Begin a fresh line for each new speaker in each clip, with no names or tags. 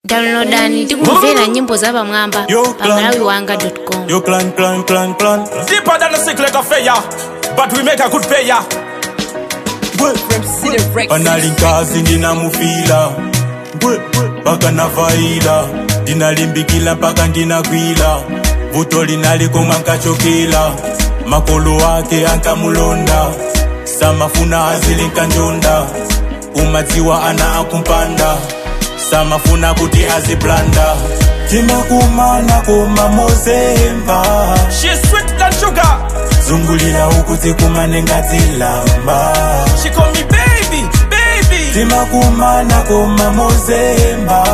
Downloadani tikumvera nyimbo za pamwamba pa malawiwanga.com.
Yo clan.
Deeper than a sick like a fair, but we make a good payer.
Analinkazi ndinamufila paka navaila ndinalimbikila paka ndinakwila vuto linalikoma nkachokela makolo wake ankamulonda samafuna azilinka njonda umadziwa ana akumpanda samafuna kuti aziblanda timakumana koma mozemba
She's sweet than sugar.
zungulira ukuti kumane ngati lamba
She call me baby.
timakumana koma mozemba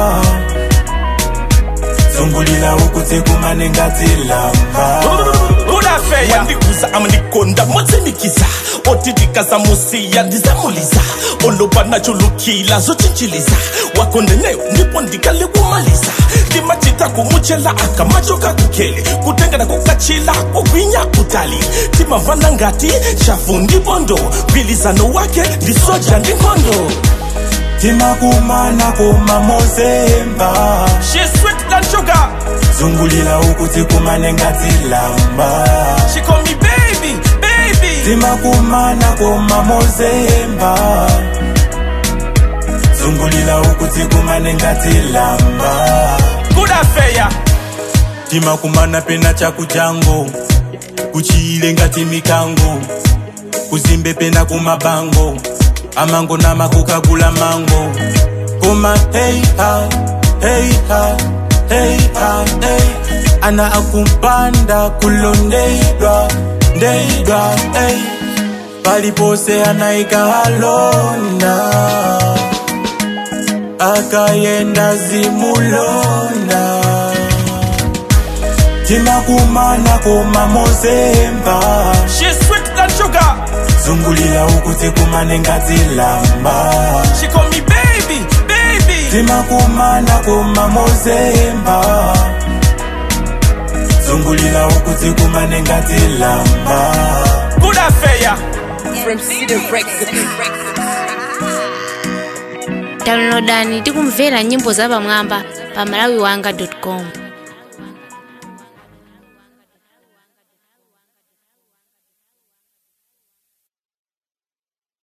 zungulira ukuti kumane ngati lamba
Good affair. Wandikuza amnikonda motsimikiza otitikaza musiya ndizamuliza olopa nachulukila zochinchiliza wakondeneyo ndipo ndikalikumaliza ndimachita kumuchela akamachoka kukele kutengana kukachila kugwinya kutali timavana ngati shafu ndibondo mbilizano wake ndisoja ndinkondo
timakumana koma mozemba
She's sweet than sugar.
zungulira ukuti kumane ngati lamba
She call me baby.
timakumana koma mozemba zungulira ukuti kumane ngati lamba
Good affair.
timakumana pena chakujango kuchile ngati mikango kuzimbe pena kumabango amango namakukagula mango koma hey ana akumpanda kulondeidwa hey palipose anaikahalonda akayenda zimulonda timakumana koma mozemba
She's sweet than sugar.
zungulira ukuti kumane ngati lamba
She call me baby.
timakumana koma mozemba zungulira ukuti kumane ngati lamba
Good affair.
Downloadani tikumvera nyimbo za pamwamba pa malawiwanga.com.